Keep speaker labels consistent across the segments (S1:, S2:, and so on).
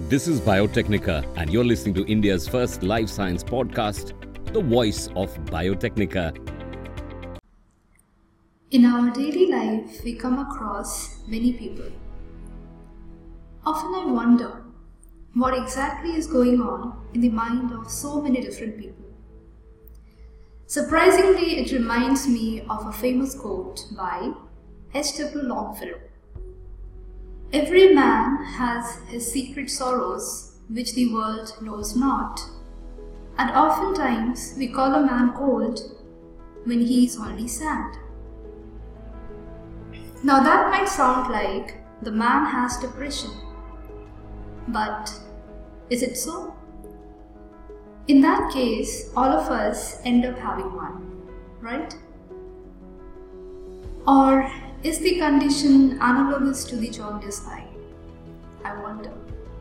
S1: This is Biotechnica, and you're listening to India's first life science podcast, The Voice of Biotechnica.
S2: In our daily life, we come across many people. Often I wonder what exactly is going on in the mind of so many different people. Surprisingly, it reminds me of a famous quote by H.W. Longfellow. Every man has his secret sorrows which the world knows not, and oftentimes we call a man old when he is only sad. Now that might sound like the man has depression, but is it so? In that case, all of us end up having one, right? Or is the condition analogous to the jaundiced eye? I wonder.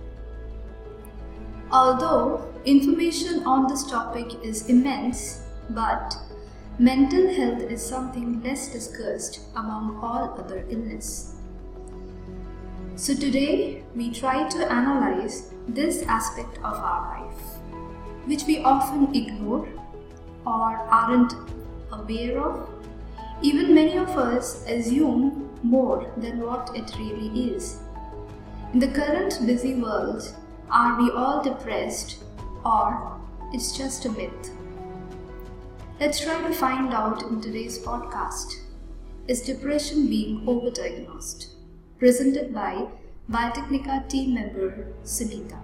S2: Although information on this topic is immense, but mental health is something less discussed among all other illness. So today we try to analyze this aspect of our life, which we often ignore or aren't aware of. Even many of us assume more than what it really is. In the current busy world, are we all depressed, or it's just a myth? Let's try to find out in today's podcast. Is depression being overdiagnosed? Presented by Biotechnica team member Sunita.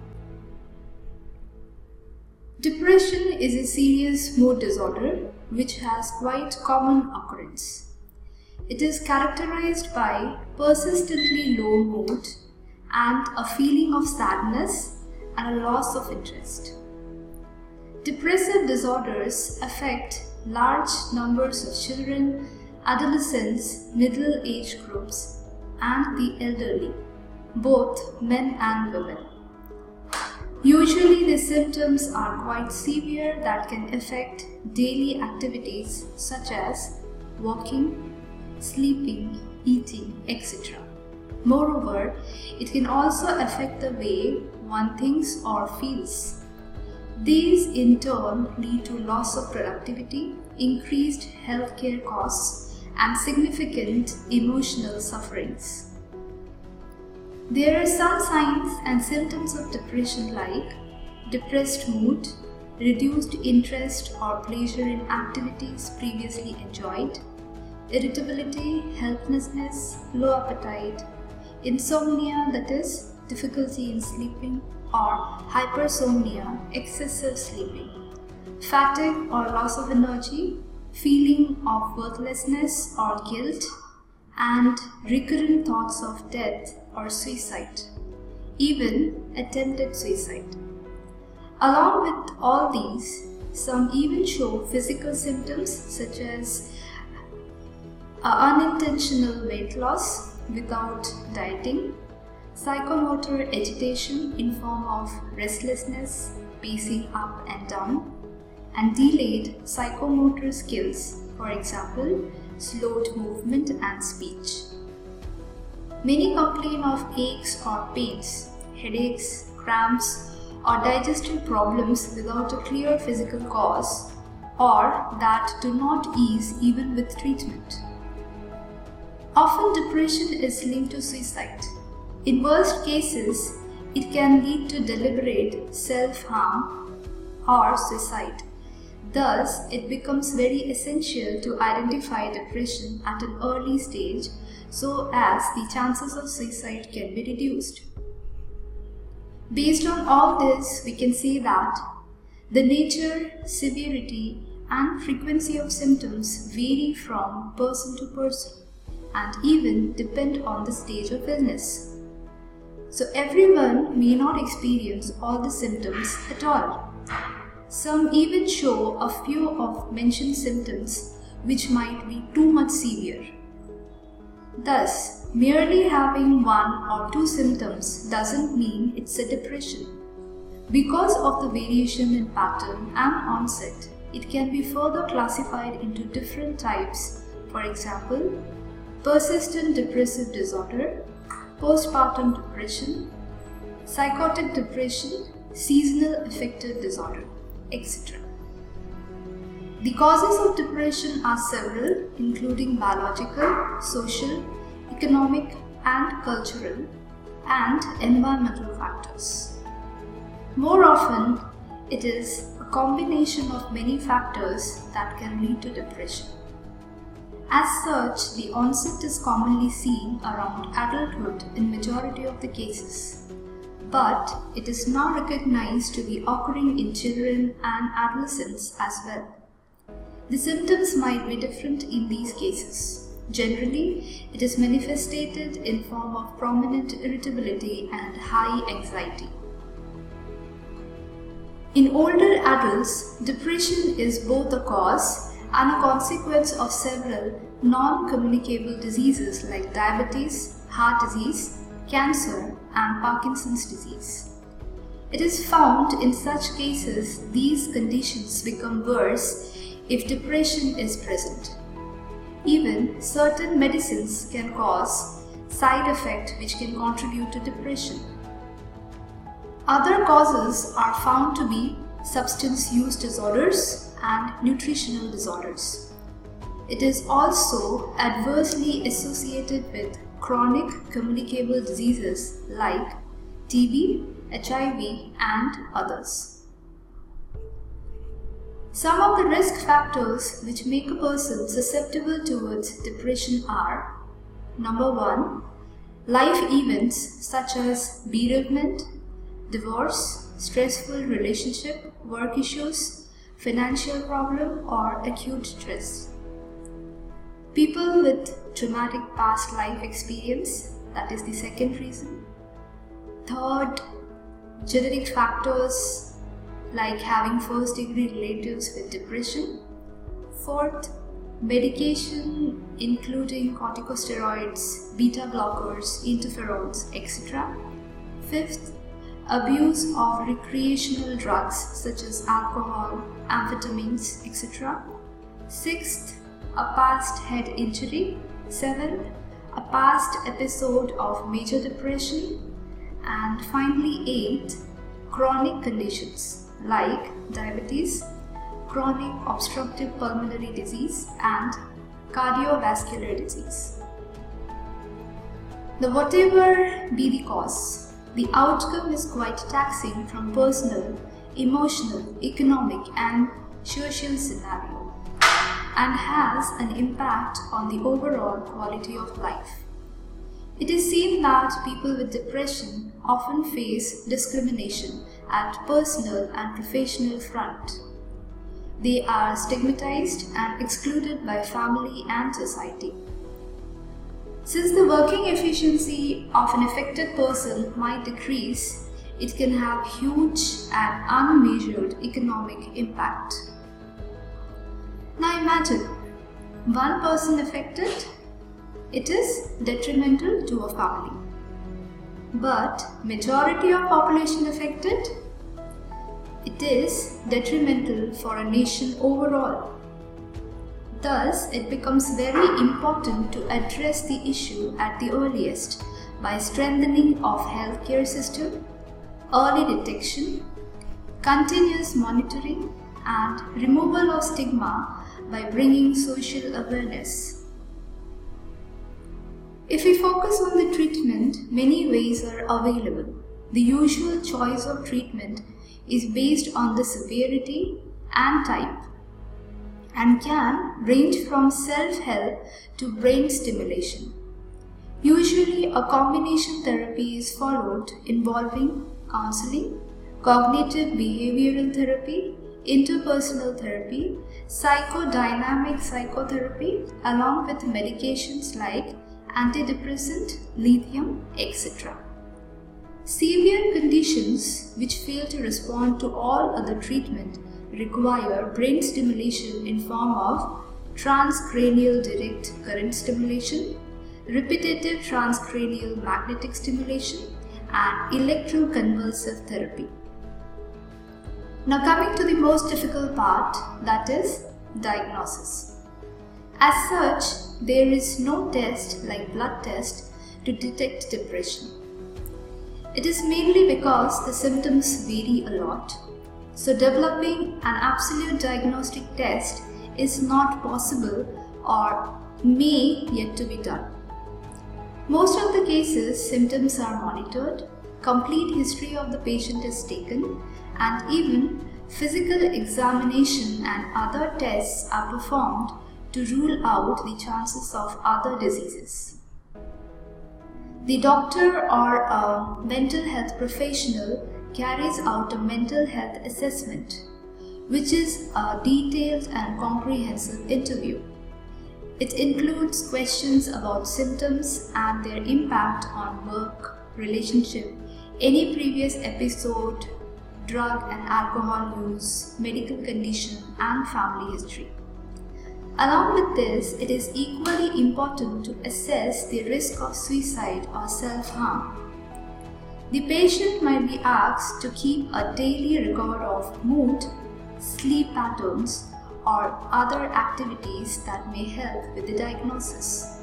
S2: Depression is a serious mood disorder which has quite common occurrence. It is characterized by persistently low mood and a feeling of sadness and a loss of interest. Depressive disorders affect large numbers of children, adolescents, middle age groups, and the elderly, both men and women. Usually the symptoms are quite severe that can affect daily activities such as walking, sleeping, eating, etc. Moreover, it can also affect the way one thinks or feels. These in turn lead to loss of productivity, increased healthcare costs, and significant emotional sufferings. There are some signs and symptoms of depression like depressed mood, reduced interest or pleasure in activities previously enjoyed, irritability, helplessness, low appetite, insomnia, that is, difficulty in sleeping, or hypersomnia, excessive sleeping, fatigue or loss of energy, feeling of worthlessness or guilt, and recurrent thoughts of death or suicide, even attempted suicide. Along with all these, some even show physical symptoms such as unintentional weight loss without dieting, psychomotor agitation in form of restlessness, pacing up and down, and delayed psychomotor skills, for example, slowed movement and speech. Many complain of aches or pains, headaches, cramps, or digestive problems without a clear physical cause, or that do not ease even with treatment. Often depression is linked to suicide. In worst cases, it can lead to deliberate self-harm or suicide. Thus, it becomes very essential to identify depression at an early stage so as the chances of suicide can be reduced. Based on all this, we can see that the nature, severity, and frequency of symptoms vary from person to person and even depend on the stage of illness. So everyone may not experience all the symptoms at all. Some even show a few of mentioned symptoms which might be too much severe. Thus, merely having one or two symptoms doesn't mean it's a depression. Because of the variation in pattern and onset, it can be further classified into different types. For example, persistent depressive disorder, postpartum depression, psychotic depression, seasonal affective disorder, etc. The causes of depression are several, including biological, social, economic, and cultural, and environmental factors. More often, it is a combination of many factors that can lead to depression. As such, the onset is commonly seen around adulthood in majority of the cases, but it is now recognized to be occurring in children and adolescents as well. The symptoms might be different in these cases. Generally, it is manifested in form of prominent irritability and high anxiety. In older adults, depression is both a cause and a consequence of several non-communicable diseases like diabetes, heart disease, cancer, and Parkinson's disease. It is found in such cases these conditions become worse if depression is present. Even certain medicines can cause side effects which can contribute to depression. Other causes are found to be substance use disorders and nutritional disorders. It is also adversely associated with chronic communicable diseases like TB, HIV, and others. Some of the risk factors which make a person susceptible towards depression are: number 1, life events such as bereavement, divorce, stressful relationship, work issues, financial problem, or acute stress. People with traumatic past life experience, that is the second reason. Third, genetic factors like having first degree relatives with depression. Fourth, medication including corticosteroids, beta blockers, interferons, etc. Fifth, abuse of recreational drugs such as alcohol, amphetamines, etc. Sixth, a past head injury. Seventh, a past episode of major depression. And finally, eighth, chronic conditions like diabetes, chronic obstructive pulmonary disease, and cardiovascular disease. Now, whatever be the cause, the outcome is quite taxing from personal, emotional, economic, and social scenario, and has an impact on the overall quality of life. It is seen that people with depression often face discrimination at personal and professional front. They are stigmatized and excluded by family and society. Since the working efficiency of an affected person might decrease, it can have huge and unmeasured economic impact. Now imagine, one person affected, it is detrimental to a family. But majority of population affected, it is detrimental for a nation overall. Thus, it becomes very important to address the issue at the earliest by strengthening of healthcare system, early detection, continuous monitoring, and removal of stigma by bringing social awareness. If we focus on the treatment, many ways are available. The usual choice of treatment is based on the severity and type and can range from self-help to brain stimulation. Usually, a combination therapy is followed involving counseling, cognitive behavioral therapy, interpersonal therapy, psychodynamic psychotherapy, along with medications like antidepressant, lithium, etc. Severe conditions which fail to respond to all other treatment require brain stimulation in form of transcranial direct current stimulation, repetitive transcranial magnetic stimulation, and electroconvulsive therapy. Now coming to the most difficult part, that is diagnosis. As such, there is no test like blood test to detect depression. It is mainly because the symptoms vary a lot, so developing an absolute diagnostic test is not possible or may yet to be done. Most of the cases, symptoms are monitored, complete history of the patient is taken, and even physical examination and other tests are performed to rule out the chances of other diseases. The doctor or a mental health professional carries out a mental health assessment, which is a detailed and comprehensive interview. It includes questions about symptoms and their impact on work, relationship, any previous episode, drug and alcohol use, medical condition, and family history. Along with this, it is equally important to assess the risk of suicide or self-harm. The patient might be asked to keep a daily record of mood, sleep patterns, or other activities that may help with the diagnosis.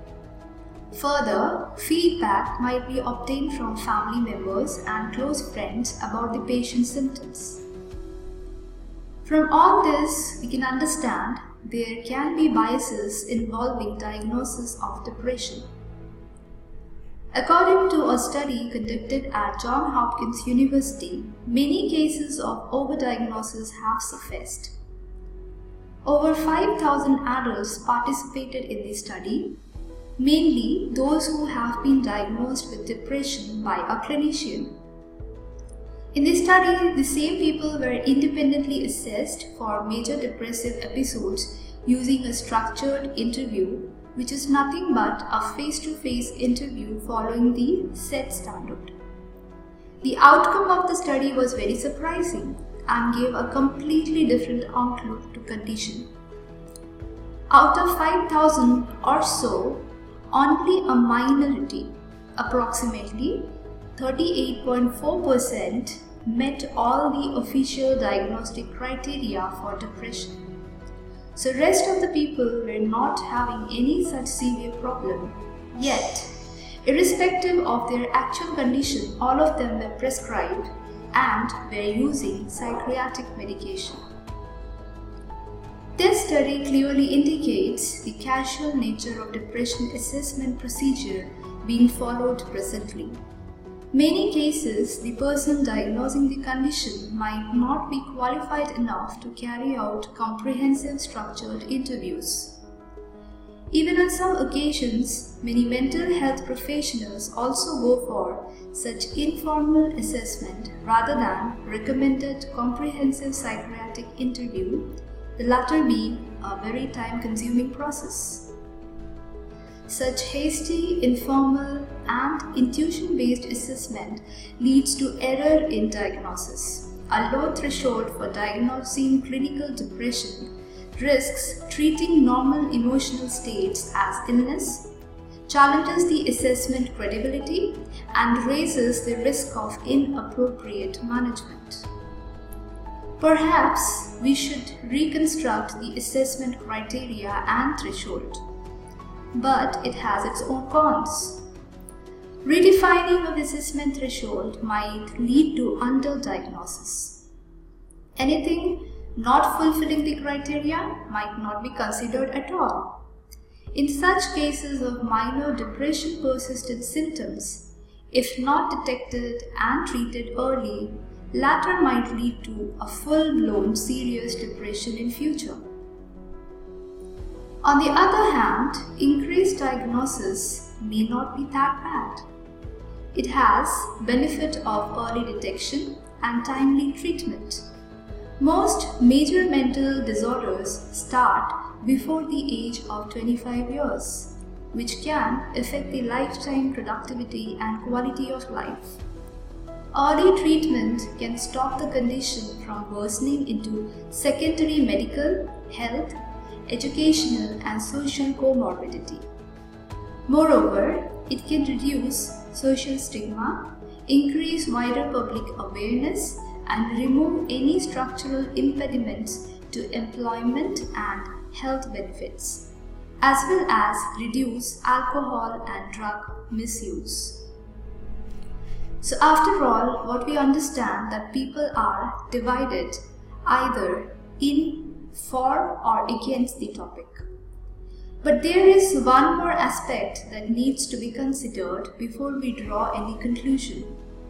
S2: Further, feedback might be obtained from family members and close friends about the patient's symptoms. From all this, we can understand there can be biases involving diagnosis of depression. According to a study conducted at Johns Hopkins University, many cases of overdiagnosis have surfaced. Over 5,000 adults participated in the study, mainly those who have been diagnosed with depression by a clinician. In this study, the same people were independently assessed for major depressive episodes using a structured interview, which is nothing but a face-to-face interview following the set standard. The outcome of the study was very surprising and gave a completely different outlook to condition. Out of 5,000 or so, only a minority, approximately 38.4%, met all the official diagnostic criteria for depression. So rest of the people were not having any such severe problem. Yet, irrespective of their actual condition, all of them were prescribed and were using psychiatric medication. This study clearly indicates the casual nature of depression assessment procedure being followed presently. Many cases, the person diagnosing the condition might not be qualified enough to carry out comprehensive structured interviews. Even on some occasions, many mental health professionals also go for such informal assessment rather than recommended comprehensive psychiatric interview, the latter being a very time-consuming process. Such hasty, informal, and intuition-based assessment leads to error in diagnosis. A low threshold for diagnosing clinical depression risks treating normal emotional states as illness, challenges the assessment credibility, and raises the risk of inappropriate management. Perhaps we should reconstruct the assessment criteria and threshold, but it has its own cons. Redefining of the assessment threshold might lead to underdiagnosis. Anything not fulfilling the criteria might not be considered at all. In such cases of minor depression persistent symptoms, if not detected and treated early, latter might lead to a full-blown serious depression in future. On the other hand, increased diagnosis may not be that bad. It has benefit of early detection and timely treatment. Most major mental disorders start before the age of 25 years, which can affect the lifetime productivity and quality of life. Early treatment can stop the condition from worsening into secondary medical, health, educational, and social comorbidity. Moreover, it can reduce social stigma, increase wider public awareness, and remove any structural impediments to employment and health benefits, as well as reduce alcohol and drug misuse. So after all, what we understand that people are divided either in, for or against the topic. But there is one more aspect that needs to be considered before we draw any conclusion.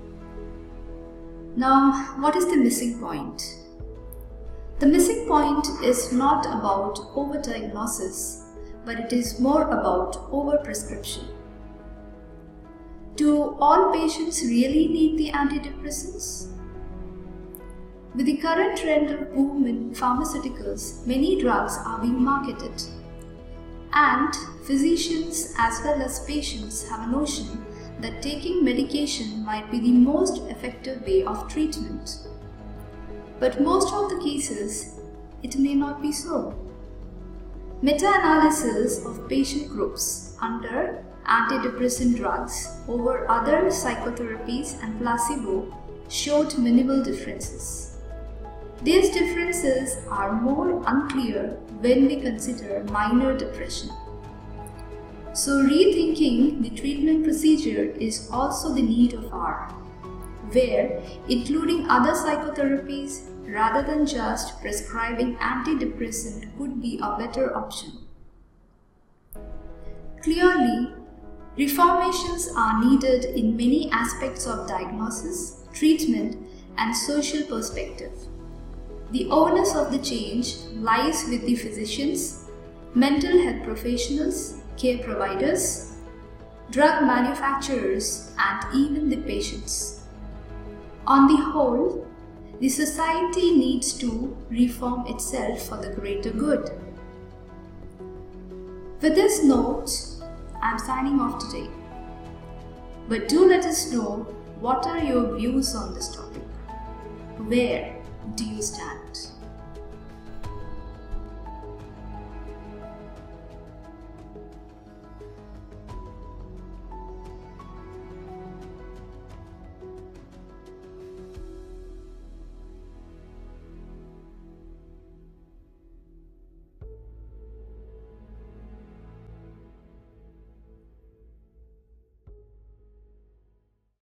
S2: Now, what is the missing point? The missing point is not about overdiagnosis, but it is more about overprescription. Do all patients really need the antidepressants? With the current trend of boom in pharmaceuticals, many drugs are being marketed. And physicians as well as patients have a notion that taking medication might be the most effective way of treatment. But most of the cases, it may not be so. Meta-analysis of patient groups under antidepressant drugs over other psychotherapies and placebo showed minimal differences. These differences are more unclear when we consider minor depression. So rethinking the treatment procedure is also the need of hour, where including other psychotherapies rather than just prescribing antidepressant would be a better option. Clearly, reformations are needed in many aspects of diagnosis, treatment, and social perspective. The onus of the change lies with the physicians, mental health professionals, care providers, drug manufacturers, and even the patients. On the whole, the society needs to reform itself for the greater good. With this note, I'm signing off today. But do let us know what are your views on this topic. Where do you stand?